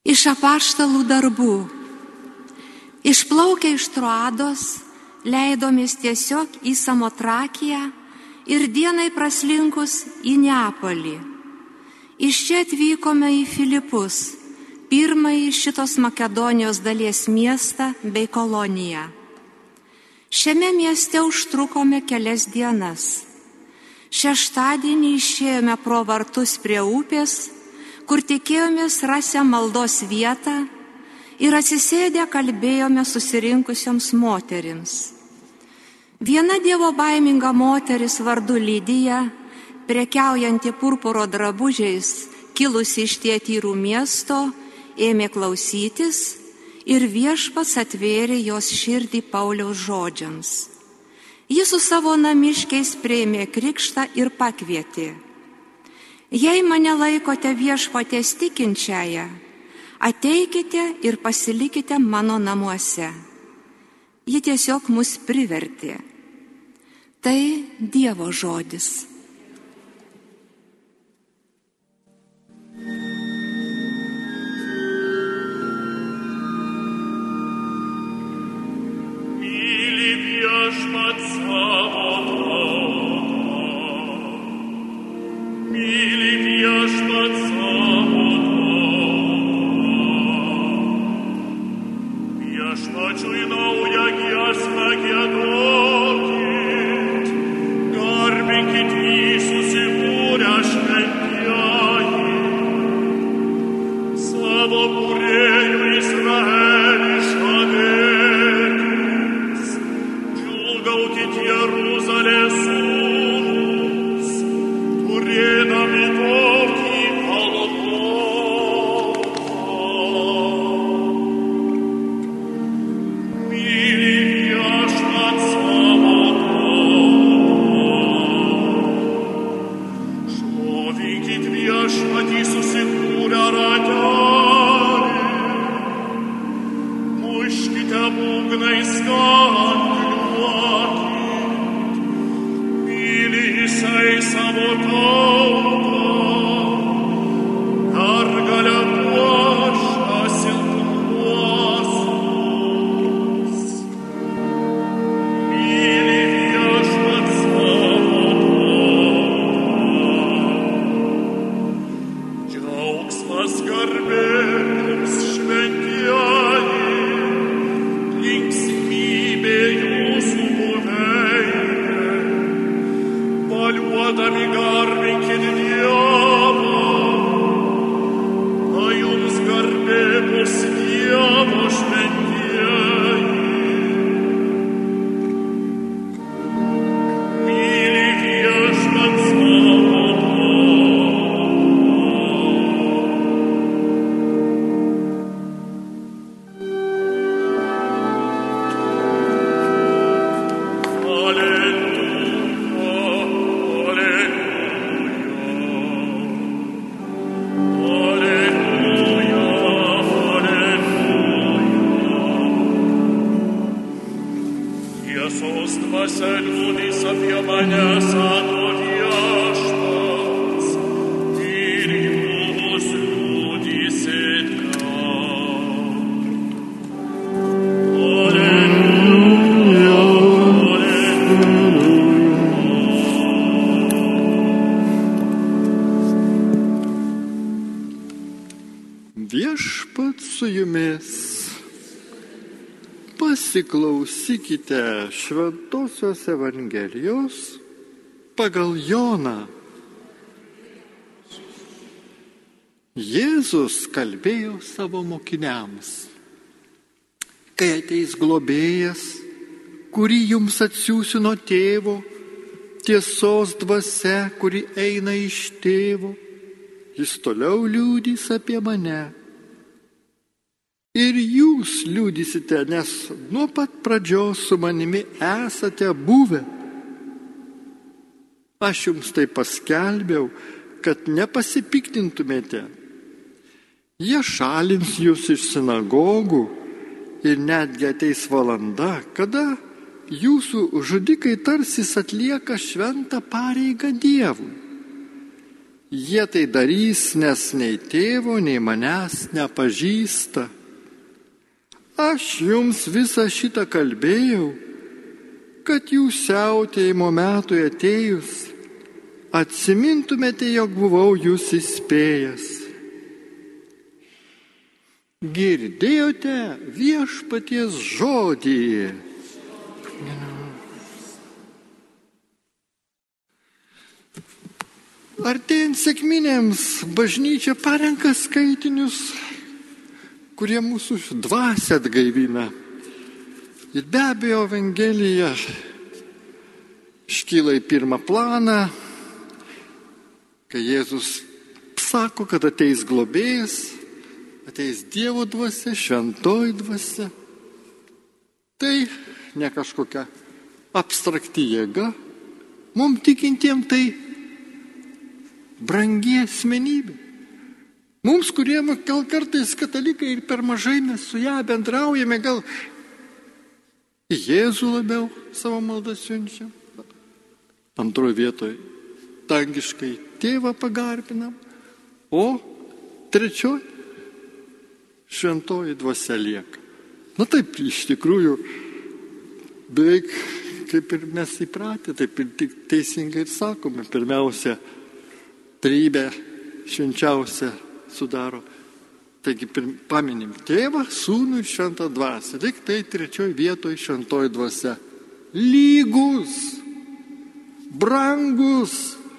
Iš apaštalų darbų. Išplaukę iš Troados, leidomės tiesiog į Samotrakiją ir dienai praslinkus į Neapolį. Iš čia atvykome į Filipus, pirmąjį šitos Makedonijos dalies miestą bei koloniją. Šiame mieste užtrukome kelias dienas. Šeštadienį išėjome pro vartus prie upės, kur tikėjomės rasę maldos vietą ir atsisėdę kalbėjome susirinkusioms moterims. Viena dievo baiminga moteris vardu Lydija, prekiaujanti purpuro drabužiais, kilusi iš Tiatyrų miesto, ėmė klausytis ir Viešpats atvėrė jos širdį Pauliaus žodžiams. Jis su savo namiškiais priėmė krikštą ir pakvietė: jei mane laikote Viešpaties tikinčiąją, ateikite ir pasilikite mano namuose. Ji tiesiog mus privertė. Tai Dievo žodis. Viešpats su jumis. Pasiklausykite Šventosios Evangelijos pagal Joną. Jėzus kalbėjo savo mokiniams: kai ateis globėjas, kurį jums atsiųsiu nuo tėvo, tiesos dvasia, kuri eina iš tėvo, jis toliau liudys apie mane. Ir jūs liudysite, nes nuo pat pradžios su manimi esate buvę. Aš jums tai paskelbiau, kad nepasipiktintumėte. Jie šalins jūs iš sinagogų ir netgi ateis valanda, kada jūsų žudikai tarsis atlieka šventą pareigą Dievui. Jie tai darys, nes nei tėvo, nei manęs nepažįsta. Aš jums visą šitą kalbėjau, kad jūs siautėjimo metui atėjus atsimintumėte, jog buvau jūs įspėjęs. Girdėjote viešpaties žodį. Artėjant sekminėms, bažnyčia parenka skaitinius, kurie mūsų dvasią atgaivina. Ir be abejo, Evangelija iškyla į pirmą planą, kai Jėzus sako, kad ateis globėjas, ateis Dievo dvasia, šventoji dvasia. Tai ne kažkokia abstrakti jėga, mums tikintiems tai brangi asmenybė. Mums, kurie gal kartais katalikai ir per mažai mes su ją bendraujame, gal į Jėzų labiau savo maldą siunčiam. Antroje vietoje dangiškai tėvą pagarbinam, o trečioje šventoji dvasia lieka. Na taip, iš tikrųjų, beveik kaip ir mes įpratę, taip ir teisingai ir sakome. Pirmiausia, trejybę švenčiausia sudaro. Taigi paminim tėvą, sūnų ir šventą dvasią. Tik tai trečioje vietoje šventoji dvasia. Lygus, brangus,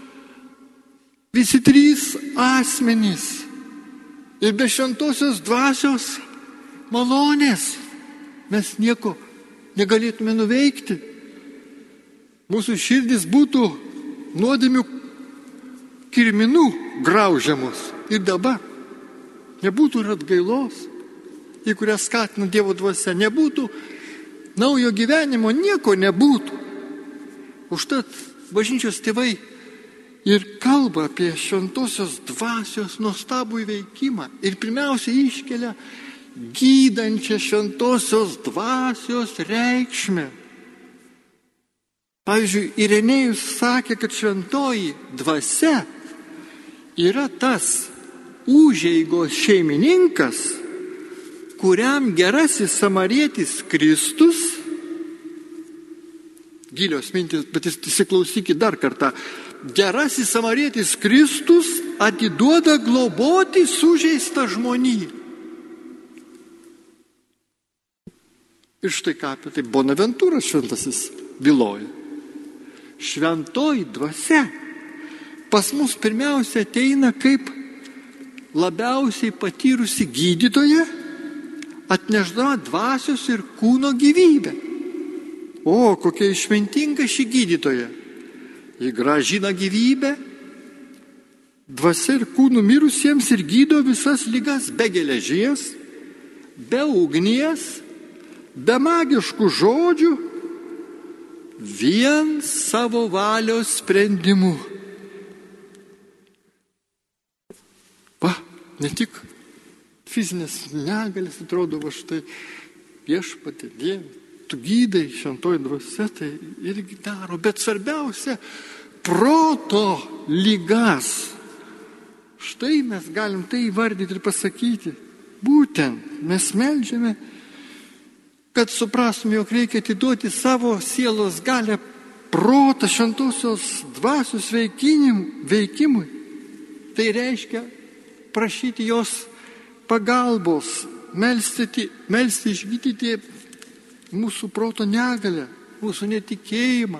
visi trys asmenys. Ir be šventosios dvasios malonės mes nieko negalėtume nuveikti. Mūsų širdis būtų nuodėmių kirminų graužiamos. Ir dabar nebūtų ir atgailos, į kurią skatina Dievo dvasia, nebūtų naujo gyvenimo, nieko nebūtų. Užtat bažnyčios tėvai ir kalba apie šventosios dvasios nuostabų įveikimą. Ir pirmiausia iškelia gydančią šventosios dvasios reikšmę. Pavyzdžiui, Irenėjus sakė, kad šventoji dvasia yra tas užeigos šeimininkas, kuriam gerasis samarietis Kristus, gilios mintis, bet įsiklausykit dar kartą, gerasis samarietis Kristus atiduoda globoti sužeistą žmoniją. Ir štai ką apie tai Bonaventūras šventasis byloja. Šventoji dvasia pas mus pirmiausia ateina kaip labiausiai patyrusi gydytoja, atnešdama dvasios ir kūno gyvybę. O, kokia išmintinga ši gydytoja. Ji grąžina gyvybę, dvasia ir kūnų mirusiems ir gydo visas ligas be geležies, be ugnies, be magiškų žodžių, vien savo valios sprendimu. Va, ne tik fizinės negalės, atrodo, va štai viešpatie Dieve, tu gydai šventoji dvasia, tai irgi daro, bet svarbiausia, proto ligas. Štai mes galim tai įvardyti ir pasakyti. Būtent mes meldžiame, kad suprastume, jog reikia atiduoti savo sielos galę protą šventosios dvasios veikimui. Tai reiškia prašyti jos pagalbos, melsti išgydyti mūsų proto negalę, mūsų netikėjimą,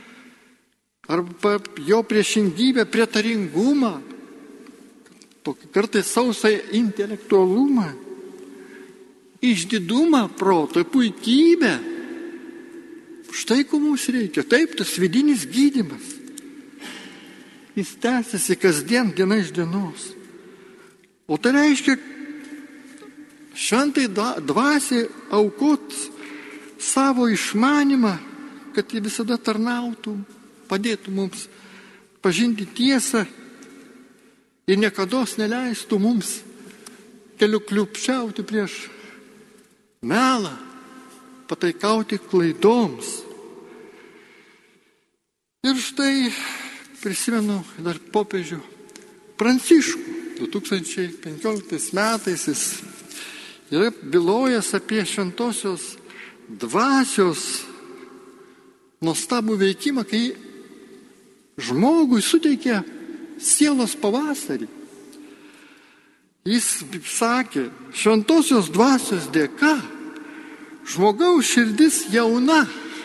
arba jo priešingybę, prietaringumą, tokį kartais sausą intelektualumą, išdidumą proto, puikybę. Štai ko mums reikia. Taip, tas vidinis gydymas. Jis tęsiasi kasdien, diena iš dienos. O tai reiškia šventai dvasiai aukot savo išmanimą, kad jie visada tarnautų, padėtų mums pažinti tiesą ir niekados neleistų mums keliu kliupčiauti prieš melą, pataikauti klaidoms. Ir štai prisimenu dar popiežių Pranciškų. 2015 metais jis yra bylojęs apie šventosios dvasios nuostabų veikimą, kai žmogui suteikia sielos pavasarį. Jis sakė, šventosios dvasios dėka žmogaus širdis jauna.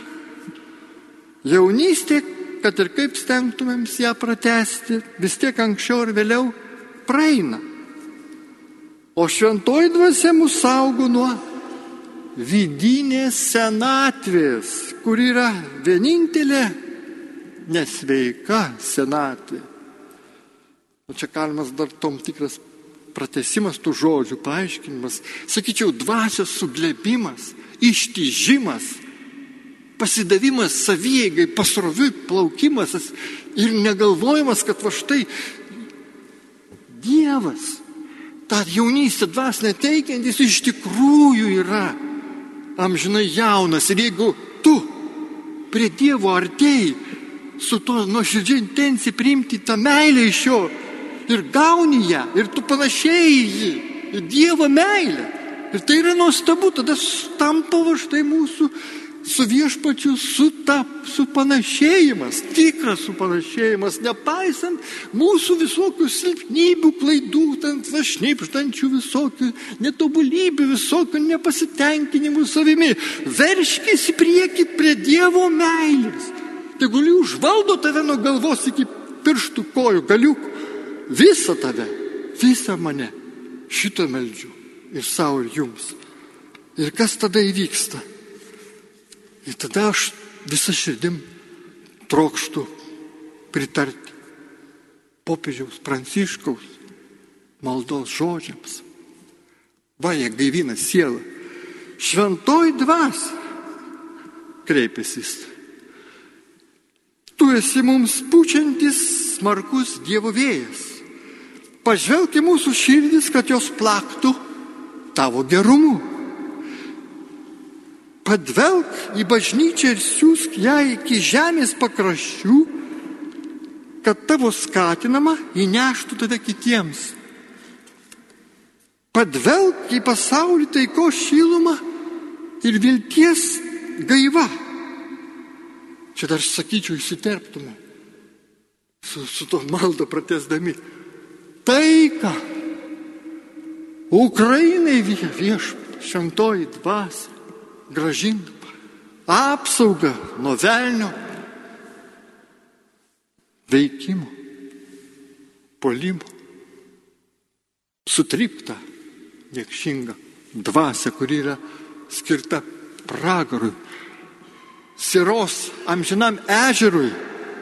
Jaunystė, kad ir kaip stengtumėms ją pratęsti, vis tiek anksčiau ir vėliau praeina. O šventoji dvasia mus saugo nuo vidinės senatvės, kur yra vienintelė nesveika senatvė. O čia galimas dar tom tikras pratęsimas tų žodžių, paaiškinimas. Sakyčiau, dvasios suglebimas, ištižimas, pasidavimas savieigai, pasroviui plaukimas ir negalvojimas, kad va štai Dievas, tą jaunystę dvasinę teikiantis iš tikrųjų yra amžinai jaunas. Ir jeigu tu prie Dievo artėjai su to nuoširdžia intencija priimti tą meilę iš jo ir gauni ją, ir tu panašiai į jį, į Dievo meilę. Ir tai yra nuostabu, tada tampa va štai mūsų su viešpačiu supanašėjimas, tikras supanašėjimas, nepaisant mūsų visokių silpnybių, klaidų, šnipštančių visokių netobulybių, visokių nepasitenkinimų savimi. Verškis į priekį prie Dievo meilės. Tegul užvaldo tave nuo galvos iki pirštų kojų galiukų. Visą tave, visą mane. Šito meldžiu ir savo, ir jums. Ir kas tada įvyksta? Ir tada aš visą širdim trokštų pritarti popiežiaus Pranciškaus maldos žodžiams. Va, jie gaivina sielą. Šventoji dvasia, kreipėsi jis. Tu esi mums pučiantis smarkus Dievo vėjas. Pažvelk į mūsų širdis, kad jos plaktų tavo gerumu. Padvelk į bažnyčią ir siūsk ją iki žemės pakraščių, kad tavo skatinama įneštų tave kitiems. Padvelk į pasaulį taikos šilumą ir vilties gaiva. Čia dar sakyčiau, įsiterptume su to maldą pratęsdami. Taika Ukrainai viešpatie, šventoji dvasia grąžintų apsaugą nuo velnio veikimo, puolimo, sutryptą niekšingą dvasią, kuri yra skirta pragarui, siros amžinam ežerui.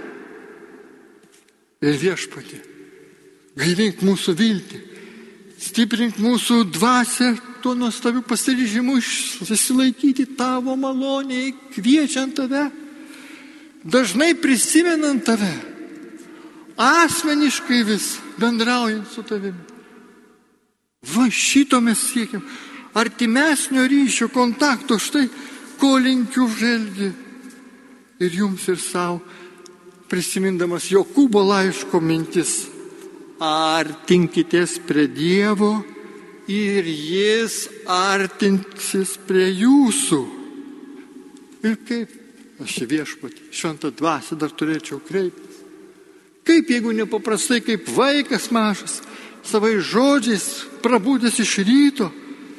Ir viešpatie, gaivink mūsų viltį, stiprink mūsų dvasią tuo nuostabiu pasiryžimu susilaikyti tavo maloniai, kviečiant tave, dažnai prisimenant tave, asmeniškai vis bendraujant su tavimi. Va šito mes siekiam, artimesnio ryšio, kontakto, štai ko linkiu vėlgi ir jums ir savo, prisimindamas Jokūbo laiško mintis. Artinkitės prie Dievo ir jis artinsis prie jūsų. Ir kaip aš į viešpatį, šventą dvasią dar turėčiau kreiptis. Kaip jeigu nepaprastai, kaip vaikas mažas, savai žodžiais prabūdęs iš ryto.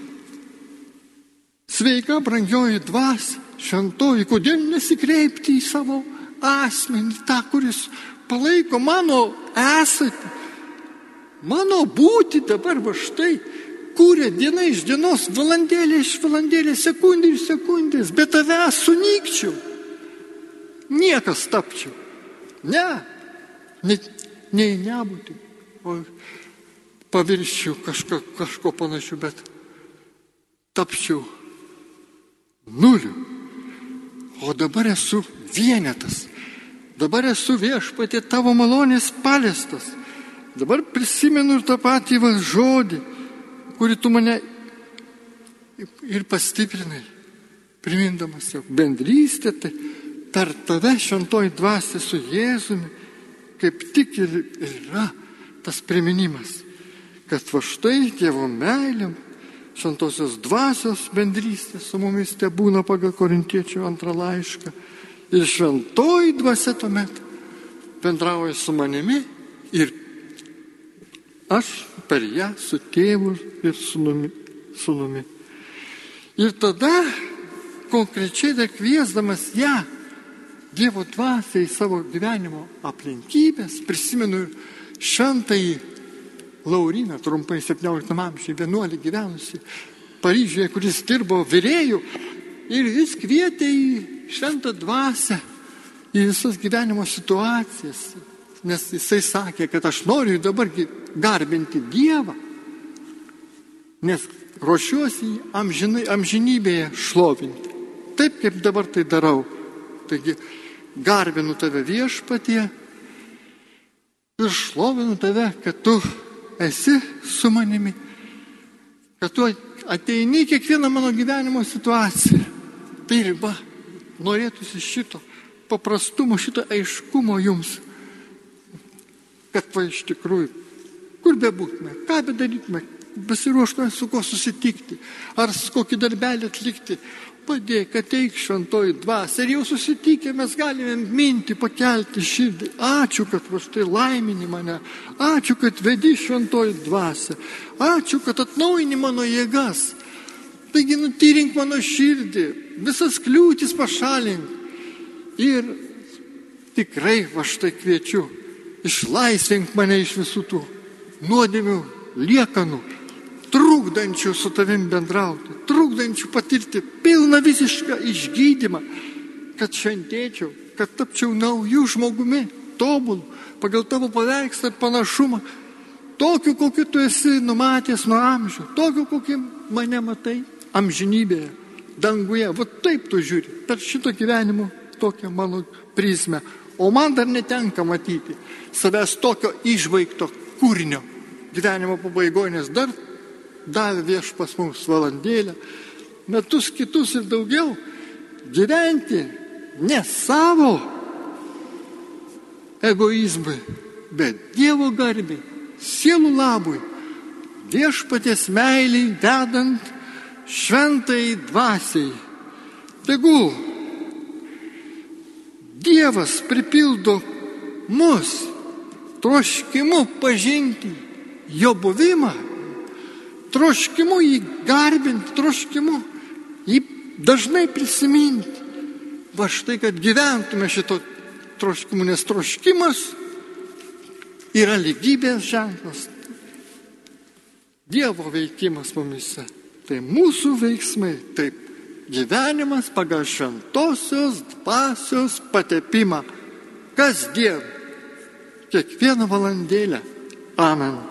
Sveika, brangioji dvasia, šventoji, kodėl nesikreipti į savo asmenį, tą, kuris palaiko mano esatį, mano būti dabar va štai, kūrė diena iš dienos, valandėlė iš valandėlės, sekundė iš sekundės, bet tavęs sunykčiau, niekas tapčiau. Ne į nebūtį, o paviršių kažko panašių, bet tapčiau nuliu. O dabar esu vienetas. Dabar esu viešpatie tavo malonės paliestas. Dabar prisimenu ir tą patį žodį, kurį tu mane ir pastiprinai, primindamas jau bendrystę, tai tarp tave šventoji dvasia su Jėzumi, kaip tik ir yra tas priminimas, kad va štai Dievo meilė, šventosios dvasios bendrystė su mumis tebūna pagal Korintiečių 2 laišką. Ir šventoji dvasia tuomet bendrauja su manimi ir aš per ją su tėvu ir sūnumi. Ir tada konkrečiai dar kviesdamas ją, Dievo dvasią į savo gyvenimo aplinkybės, prisimenu šventąjį Lauriną, trumpai 17 amžiuje, vienuolį gyvenusi Paryžiuje, kuris dirbo virėjų, ir jis kvietė į šventą dvasią, į visas gyvenimo situacijas, nes jisai sakė, kad aš noriu dabar garbinti Dievą, nes ruošiuosi amžinybėje šlovinti, taip kaip dabar tai darau. Taigi, garbinu tave Viešpatie ir šlovinu tave, kad tu esi su manimi, kad tu ateini kiekvieną mano gyvenimo situaciją. Tai riba, norėtųsi šito paprastumo, šito aiškumo jums, kad va iš tikrųjų, kur bebūtume, ką bedarytume, besiruoštume su kuo susitikti, ar kokį darbelį atlikti, padėk, ateik šventoji dvasia. Ir jau susitikę mes galime minti, pakelti širdį. Ačiū, kad štai laimini mane. Ačiū, kad vedi šventoji dvasia. Ačiū, kad atnaujini mano jėgas. Taigi nutyrink mano širdį, visas kliūtis pašalink. Ir tikrai va štai kviečiu, išlaisvink mane iš visų tų nuodėmių, liekanų, trukdančių su tavim bendrauti, trukdančių patirti pilną visišką išgydymą, kad šventėčiau, kad tapčiau naujų žmogumi, tobulų, pagal tavo paveikslą ir panašumą, tokiu, kokiu tu esi numatęs nuo amžių, tokiu, kokiu mane matai amžinybėje, danguje. Va taip tu žiūri, per šito gyvenimo tokią mano prizmę. O man dar netenka matyti savęs tokio išbaigto kūrinio gyvenimo pabaigoje, nes dar davė Viešpats mums valandėlę, metus kitus ir daugiau gyventi ne savo egoizmui, bet Dievo garbei, sielų labui, Viešpaties meiliai vedant šventai dvasiai. Tegul Dievas pripildo mus troškimu pažinti jo buvimą, troškimu jį garbinti, troškimu jį dažnai prisiminti. Va štai, kad gyventume šito troškimu, nes troškimas yra lygybės ženklas. Dievo veikimas mumise. Tai mūsų veiksmai, taip gyvenimas pagal šventosios dvasios patepimą. Kasdien, kiekvieną valandėlę. Amen.